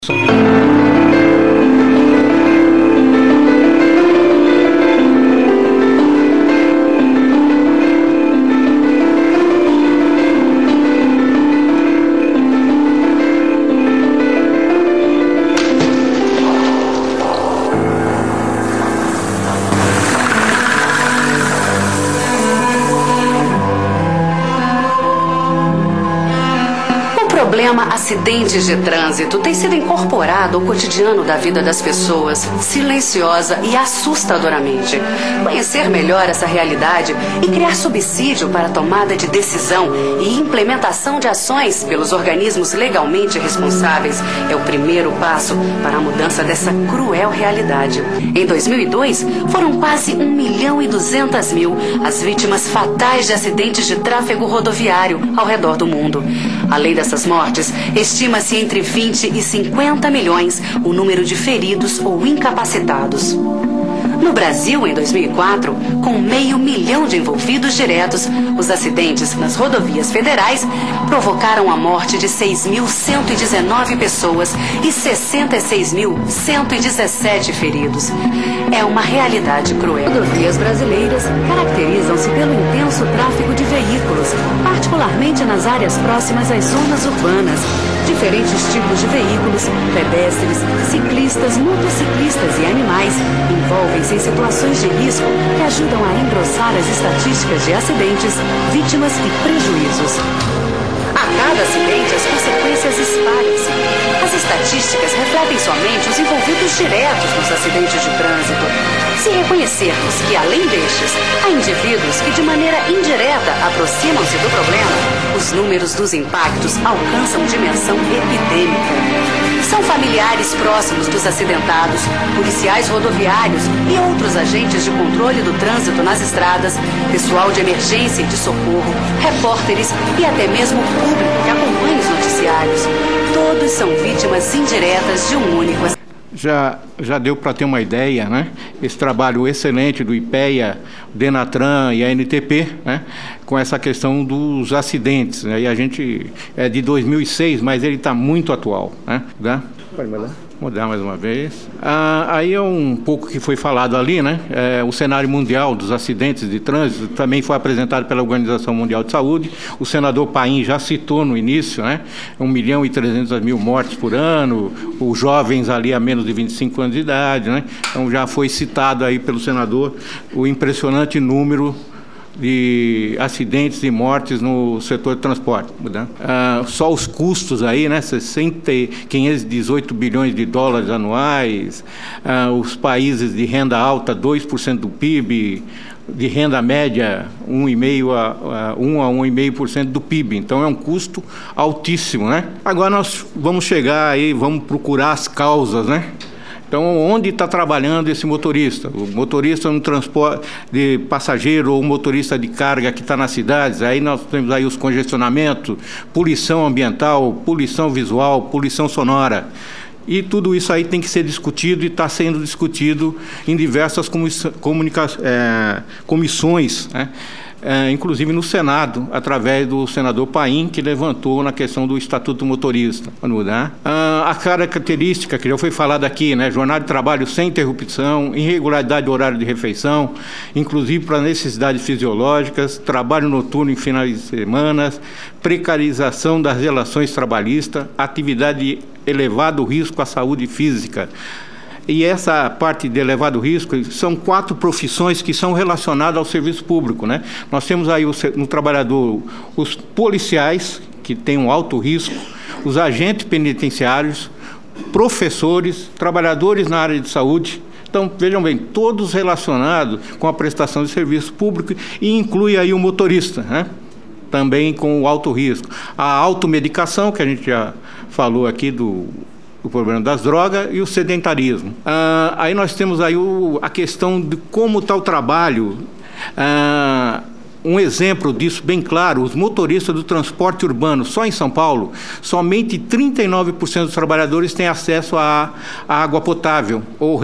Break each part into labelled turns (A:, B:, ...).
A: O problema acidentes de trânsito tem sido incorporado ao cotidiano da vida das pessoas, silenciosa e assustadoramente. Conhecer melhor essa realidade e criar subsídio para a tomada de decisão e implementação de ações pelos organismos legalmente responsáveis é o primeiro passo para a mudança dessa cruel realidade. Em 2002, foram quase 1.200.000 as vítimas fatais de acidentes de tráfego rodoviário ao redor do mundo. Além dessas mortes, estima-se entre 20 e 50 milhões o número de feridos ou incapacitados. No Brasil, em 2004, com 500 mil de envolvidos diretos, os acidentes nas rodovias federais provocaram a morte de 6.119 pessoas e 66.117 feridos. É uma realidade cruel. As rodovias brasileiras caracterizam-se pelo intenso tráfego de veículos, particularmente nas áreas próximas às zonas urbanas. Diferentes tipos de veículos, pedestres, ciclistas, motociclistas e animais envolvem-se em situações de risco que ajudam a engrossar as estatísticas de acidentes, vítimas e prejuízos. A cada acidente, as consequências espalham-se. As estatísticas refletem somente os envolvidos diretos nos acidentes de trânsito. Se reconhecermos que, além destes, há indivíduos que, de maneira indireta, aproximam-se do problema, os números dos impactos alcançam dimensão epidêmica. São familiares próximos dos acidentados, policiais rodoviários e outros agentes de controle do trânsito nas estradas, pessoal de emergência e de socorro, repórteres e até mesmo o público que acompanha os noticiários. Todos são vítimas indiretas de um único acidente.
B: Já deu para ter uma ideia, né? Esse trabalho excelente do IPEA, Denatran e a ANTP, né? Com essa questão dos acidentes, né? E a gente é de 2006, mas ele está muito atual, né? Pode mudar? Mudar mais uma vez. Aí é um pouco que foi falado ali, né? O cenário mundial dos acidentes de trânsito também foi apresentado pela Organização Mundial de Saúde. O senador Paim já citou no início, né? 1.300.000 mortes por ano, os jovens ali a menos de 25 anos de idade, né? Então já foi citado aí pelo senador o impressionante número de acidentes e mortes no setor de transporte. Né? Só os custos aí, né? 518 bilhões de dólares anuais, os países de renda alta, 2% do PIB, de renda média, 1,5% a 1,5% do PIB. Então é um custo altíssimo, né? Agora nós vamos chegar aí, vamos procurar as causas, né? Então, onde está trabalhando esse motorista? O motorista no transporte de passageiro ou o motorista de carga que está nas cidades, aí nós temos aí os congestionamentos, poluição ambiental, poluição visual, poluição sonora. E tudo isso aí tem que ser discutido e está sendo discutido em diversas comissões, né? Inclusive no Senado, através do senador Paim, que levantou na questão do Estatuto do Motorista. A característica que já foi falada aqui, né? Jornada de trabalho sem interrupção, irregularidade do horário de refeição, inclusive para necessidades fisiológicas, trabalho noturno em finais de semana, precarização das relações trabalhistas, atividade de elevado risco à saúde física. E essa parte de elevado risco são 4 profissões que são relacionadas ao serviço público, né? Nós temos aí no trabalhador os policiais, que têm um alto risco, os agentes penitenciários, professores, trabalhadores na área de saúde. Então, vejam bem, todos relacionados com a prestação de serviço público e inclui aí o motorista, né? Também com o alto risco. A automedicação, que a gente já falou aqui o problema das drogas e o sedentarismo. Aí nós temos aí a questão de como está o trabalho. Um exemplo disso bem claro, os motoristas do transporte urbano, só em São Paulo, somente 39% dos trabalhadores têm acesso à água potável ou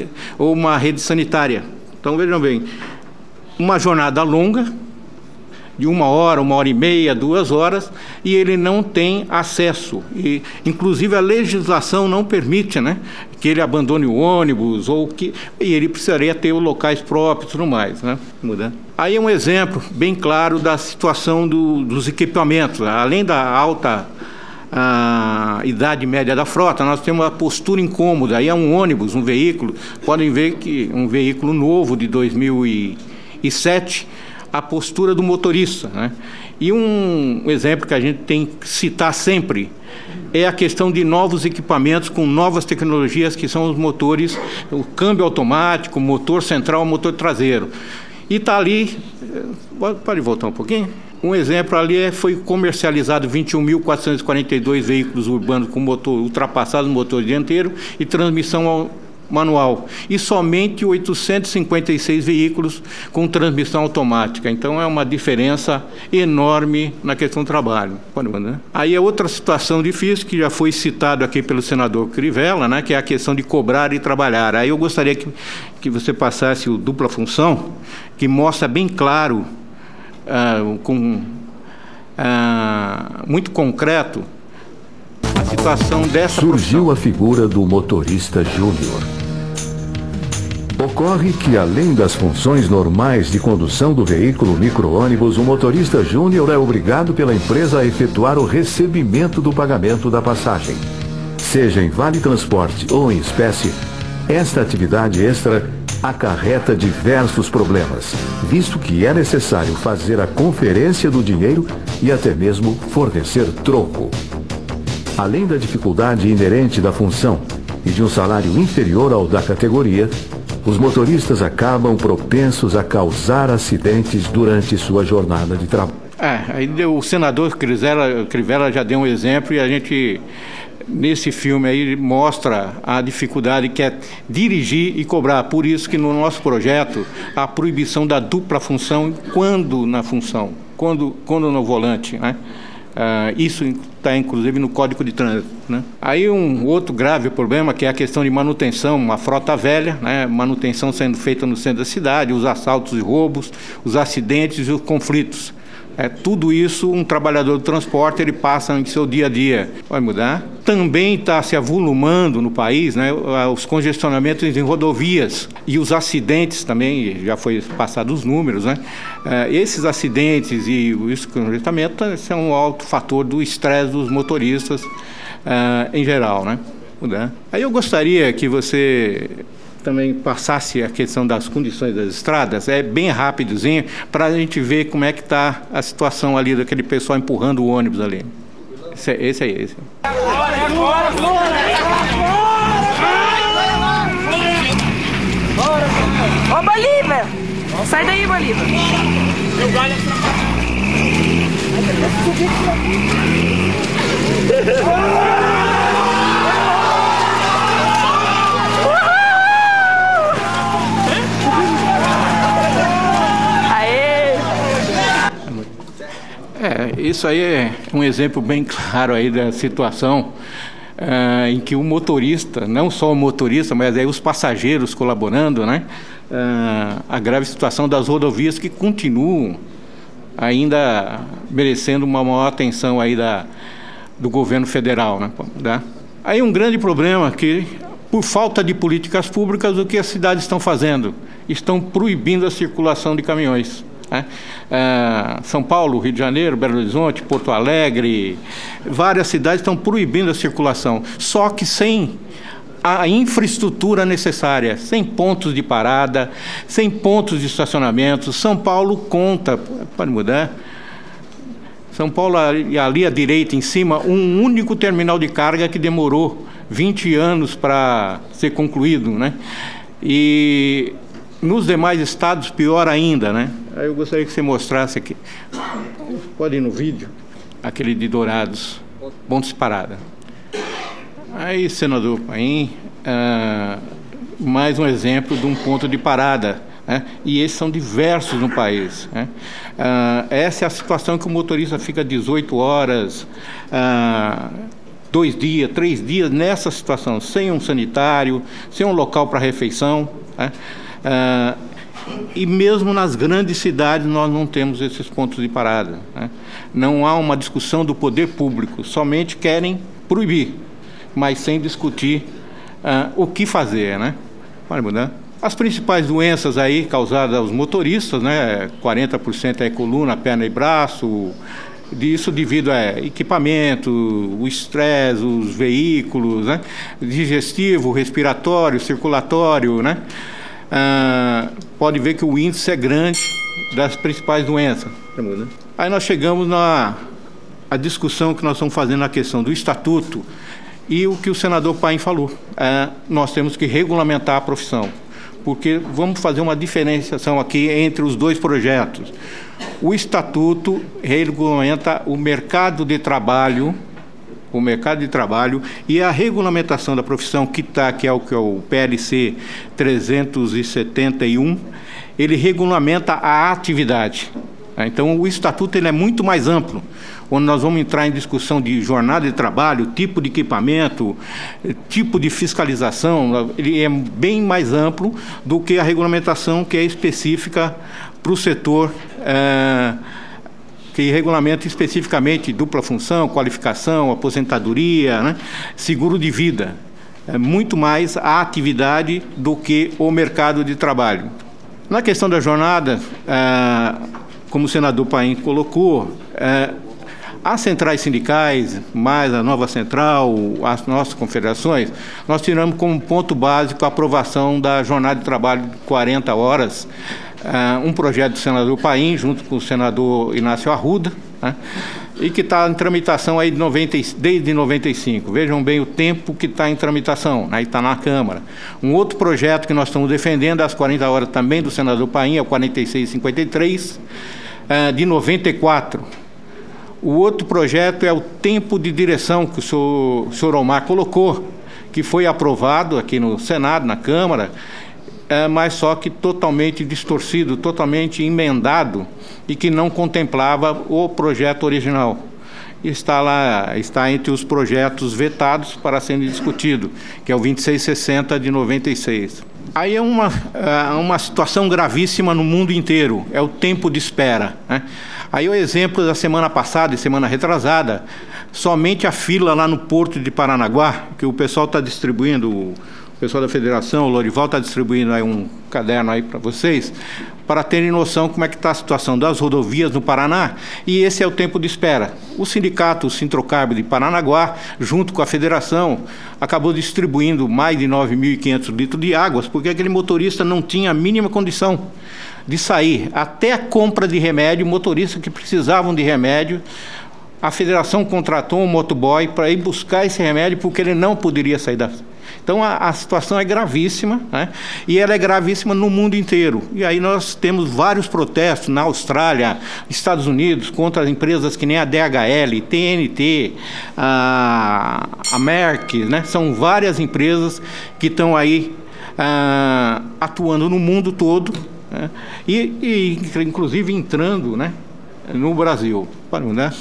B: uma rede sanitária. Então, vejam bem, uma jornada longa de 1 hora e meia, 2 horas, e ele não tem acesso. E, inclusive, a legislação não permite, né, que ele abandone o ônibus, e ele precisaria ter os locais próprios e tudo mais, né? Aí é um exemplo bem claro da situação dos equipamentos. Além da alta idade média da frota, nós temos uma postura incômoda. Aí é um ônibus, um veículo, podem ver que um veículo novo de 2007, a postura do motorista, né? E um exemplo que a gente tem que citar sempre é a questão de novos equipamentos com novas tecnologias, que são os motores, o câmbio automático, motor central, motor traseiro. E está ali, pode voltar um pouquinho? Um exemplo ali foi comercializado 21.442 veículos urbanos com motor ultrapassado no motor dianteiro e transmissão manual, e somente 856 veículos com transmissão automática. Então é uma diferença enorme na questão do trabalho. Aí é outra situação difícil que já foi citado aqui pelo senador Crivella, né, que é a questão de cobrar e trabalhar. Aí eu gostaria que você passasse o dupla função, que mostra bem claro, muito concreto, a situação dessa
C: Surgiu
B: profissão.
C: a figura do motorista júnior. Ocorre que, além das funções normais de condução do veículo micro-ônibus, o motorista júnior é obrigado pela empresa a efetuar o recebimento do pagamento da passagem. Seja em vale transporte ou em espécie, esta atividade extra acarreta diversos problemas, visto que é necessário fazer a conferência do dinheiro e até mesmo fornecer troco. Além da dificuldade inerente da função e de um salário inferior ao da categoria, os motoristas acabam propensos a causar acidentes durante sua jornada de trabalho.
B: Aí o senador Crivella já deu um exemplo, e a gente, nesse filme aí, mostra a dificuldade que é dirigir e cobrar. Por isso que no nosso projeto, a proibição da dupla função, quando na função, quando no volante, né? Isso está, inclusive, no Código de Trânsito, né? Aí um outro grave problema, que é a questão de manutenção, uma frota velha, né? Manutenção sendo feita no centro da cidade, os assaltos e roubos, os acidentes e os conflitos. Tudo isso, um trabalhador do transporte, ele passa em seu dia a dia. Vai mudar. Também está se avolumando no país, né, os congestionamentos em rodovias e os acidentes também, já foi passado os números, né? Esses acidentes e esse congestionamento são um alto fator do estresse dos motoristas em geral, né? Aí eu gostaria que você também passasse a questão das condições das estradas, bem rapidozinho, para a gente ver como é que está a situação ali daquele pessoal empurrando o ônibus ali. Esse aí.
D: Ô, Bolívar! Sai daí, Bolívar!
B: Isso aí é um exemplo bem claro aí da situação em que o motorista, não só o motorista, mas aí os passageiros colaborando, né? A grave situação das rodovias, que continuam ainda merecendo uma maior atenção aí do governo federal, né? Aí um grande problema que, por falta de políticas públicas, o que as cidades estão fazendo? Estão proibindo a circulação de caminhões. São Paulo, Rio de Janeiro, Belo Horizonte, Porto Alegre, várias cidades estão proibindo a circulação, só que sem a infraestrutura necessária, sem pontos de parada, sem pontos de estacionamento. São Paulo conta, pode mudar, São Paulo ali à direita em cima, um único terminal de carga que demorou 20 anos para ser concluído, né? E nos demais estados, pior ainda, né? Aí eu gostaria que você mostrasse aqui. Pode ir no vídeo, aquele de Dourados, pontos de parada. Aí, senador Paim, mais um exemplo de um ponto de parada, né? E esses são diversos no país, né? Essa é a situação que o motorista fica 18 horas, 2 dias, 3 dias nessa situação, sem um sanitário, sem um local para refeição, né? E mesmo nas grandes cidades nós não temos esses pontos de parada, né? Não há uma discussão do poder público, somente querem proibir, mas sem discutir o que fazer, né? Pode mudar. As principais doenças aí causadas aos motoristas, né? 40% é coluna, perna e braço. Isso devido a equipamento, o estresse, os veículos, né? Digestivo, respiratório, circulatório, né? Pode ver que o índice é grande das principais doenças. Aí nós chegamos na discussão que nós estamos fazendo na questão do estatuto e o que o senador Paim falou. Nós temos que regulamentar a profissão, porque vamos fazer uma diferenciação aqui entre os dois projetos. O estatuto regulamenta o mercado de trabalho, e a regulamentação da profissão que é o PLC 371, ele regulamenta a atividade. Então, o estatuto ele é muito mais amplo, onde nós vamos entrar em discussão de jornada de trabalho, tipo de equipamento, tipo de fiscalização. Ele é bem mais amplo do que a regulamentação que é específica para o setor, que regulamenta especificamente dupla função, qualificação, aposentadoria, né? Seguro de vida. É muito mais a atividade do que o mercado de trabalho. Na questão da jornada, como o senador Paim colocou, as centrais sindicais, mais a nova central, as nossas confederações, nós tiramos como ponto básico a aprovação da jornada de trabalho de 40 horas, um projeto do senador Paim, junto com o senador Inácio Arruda, né, e que está em tramitação aí desde 95. Vejam bem o tempo que está em tramitação, aí está na Câmara. Um outro projeto que nós estamos defendendo, as 40 horas também do senador Paim, é o 4653, de 94. O outro projeto é o tempo de direção que o senhor Omar colocou, que foi aprovado aqui no Senado, na Câmara, mas só que totalmente distorcido, totalmente emendado e que não contemplava o projeto original. Está entre os projetos vetados para serem discutido, que é o 2660 de 96. Aí é uma situação gravíssima no mundo inteiro, é o tempo de espera, né? Aí o exemplo da semana passada e semana retrasada, somente a fila lá no Porto de Paranaguá, que o pessoal está distribuindo, o pessoal da Federação, o Lorival está distribuindo aí um caderno aí para vocês, para terem noção como é que está a situação das rodovias no Paraná, e esse é o tempo de espera. O sindicato, o Sintrocarb de Paranaguá, junto com a Federação, acabou distribuindo mais de 9.500 litros de águas, porque aquele motorista não tinha a mínima condição de sair. Até a compra de remédio, motoristas que precisavam de remédio, a Federação contratou um motoboy para ir buscar esse remédio, porque ele não poderia sair da... Então, a situação é gravíssima, né? E ela é gravíssima no mundo inteiro. E aí nós temos vários protestos na Austrália, Estados Unidos, contra as empresas que nem a DHL, TNT, a Merck, né? São várias empresas que estão aí atuando no mundo todo, né? E inclusive entrando, né, no Brasil. Né?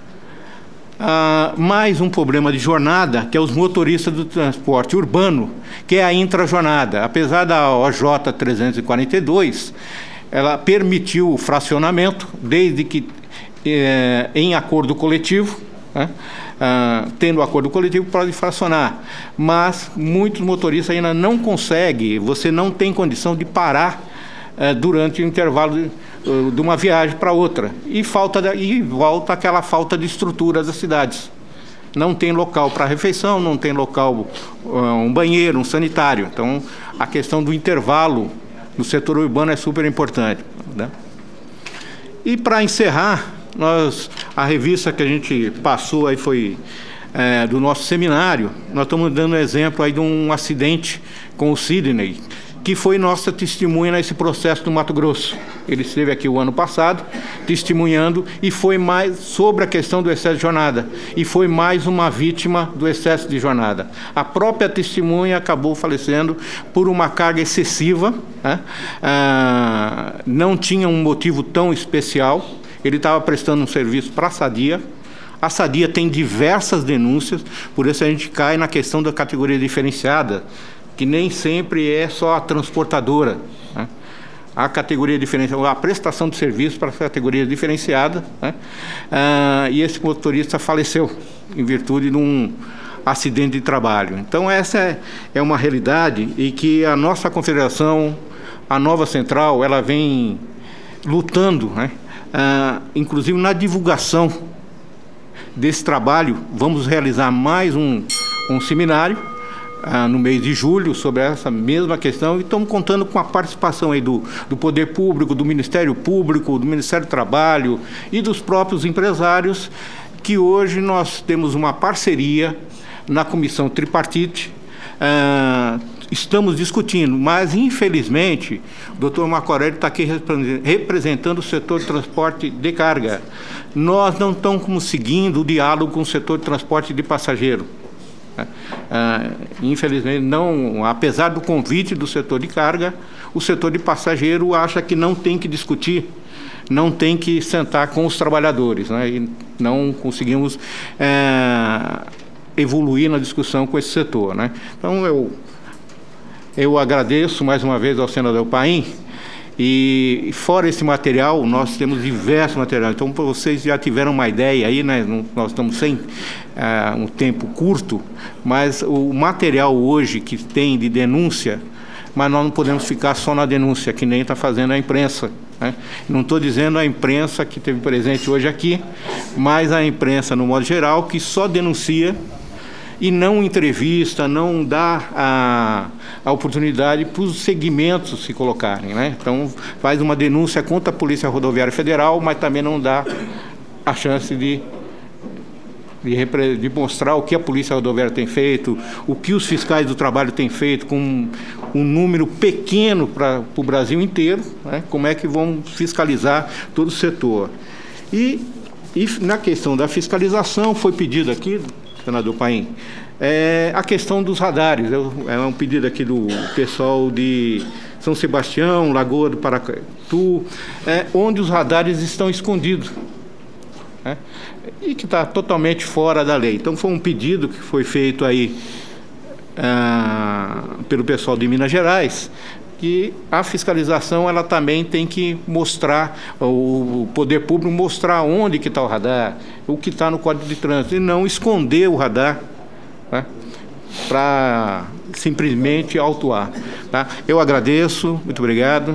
B: Mais um problema de jornada, que é os motoristas do transporte urbano, que é a intrajornada. Apesar da OJ 342, ela permitiu o fracionamento, desde que em acordo coletivo, né? Tendo acordo coletivo, pode fracionar. Mas muitos motoristas ainda não conseguem, você não tem condição de parar durante o intervalo de uma viagem para outra, e volta aquela falta de estrutura das cidades. Não tem local para refeição, não tem local, um banheiro, um sanitário. Então, a questão do intervalo no setor urbano é super importante, né? E para encerrar, a revista que a gente passou aí foi do nosso seminário. Nós estamos dando exemplo aí de um acidente com o Sidney, que foi nossa testemunha nesse processo do Mato Grosso. Ele esteve aqui o ano passado, testemunhando, e foi mais sobre a questão do excesso de jornada, e foi mais uma vítima do excesso de jornada. A própria testemunha acabou falecendo por uma carga excessiva, né? Não tinha um motivo tão especial, ele estava prestando um serviço para a Sadia. A Sadia tem diversas denúncias, por isso a gente cai na questão da categoria diferenciada, que nem sempre é só a transportadora, né? a categoria diferenciada, a prestação de serviço para a categoria diferenciada, né? E esse motorista faleceu em virtude de um acidente de trabalho. Então essa é uma realidade e que a nossa confederação, a nova central, ela vem lutando, né? Inclusive na divulgação desse trabalho. Vamos realizar mais um seminário no mês de julho sobre essa mesma questão, e estamos contando com a participação aí do Poder Público, do Ministério Público, do Ministério do Trabalho e dos próprios empresários, que hoje nós temos uma parceria na comissão tripartite. Estamos discutindo, mas infelizmente o doutor Marco Aurélio está aqui representando o setor de transporte de carga. Nós não estamos conseguindo o diálogo com o setor de transporte de passageiro. Infelizmente, não, apesar do convite do setor de carga, o setor de passageiro acha que não tem que discutir, não tem que sentar com os trabalhadores, né? E não conseguimos evoluir na discussão com esse setor, né? Então eu agradeço mais uma vez ao senador Paim. E fora esse material, nós temos diversos materiais. Então, vocês já tiveram uma ideia aí, né? Nós estamos sem um tempo curto, mas o material hoje que tem de denúncia, mas nós não podemos ficar só na denúncia, que nem está fazendo a imprensa, né? Não estou dizendo a imprensa que teve presente hoje aqui, mas a imprensa, no modo geral, que só denuncia e não entrevista, não dá a oportunidade para os segmentos se colocarem, né? Então, faz uma denúncia contra a Polícia Rodoviária Federal, mas também não dá a chance de mostrar o que a Polícia Rodoviária tem feito, o que os fiscais do trabalho têm feito com um número pequeno para o Brasil inteiro, né? Como é que vão fiscalizar todo o setor. E na questão da fiscalização, foi pedido aqui, senador Paim, a questão dos radares. É um pedido aqui do pessoal de São Sebastião, Lagoa do Paracatu, onde os radares estão escondidos, né? E que está totalmente fora da lei. Então, foi um pedido que foi feito aí pelo pessoal de Minas Gerais, que a fiscalização ela também tem que mostrar, o poder público mostrar onde que está o radar, o que está no Código de Trânsito, e não esconder o radar, né, para simplesmente autuar, tá? Eu agradeço, muito obrigado.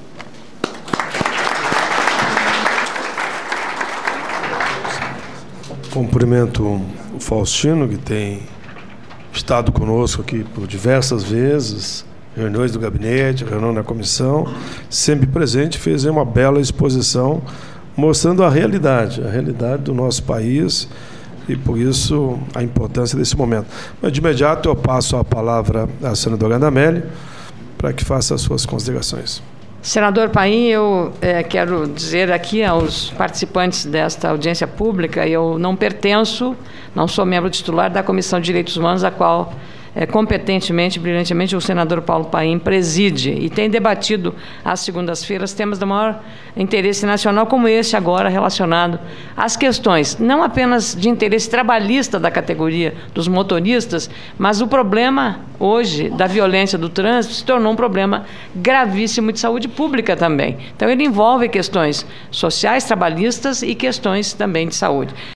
E: Cumprimento o Faustino, que tem estado conosco aqui por diversas vezes, reuniões do gabinete, reunião na comissão, sempre presente, fez uma bela exposição mostrando a realidade do nosso país, e por isso a importância desse momento. Mas de imediato eu passo a palavra à senadora Anameli para que faça as suas considerações.
F: Senador Paim, eu quero dizer aqui aos participantes desta audiência pública, eu não pertenço, não sou membro titular da Comissão de Direitos Humanos, a qual competentemente, brilhantemente, o senador Paulo Paim preside e tem debatido às segundas-feiras temas do maior interesse nacional, como esse agora, relacionado às questões não apenas de interesse trabalhista da categoria dos motoristas, mas o problema hoje da violência do trânsito se tornou um problema gravíssimo de saúde pública também. Então, ele envolve questões sociais, trabalhistas e questões também de saúde.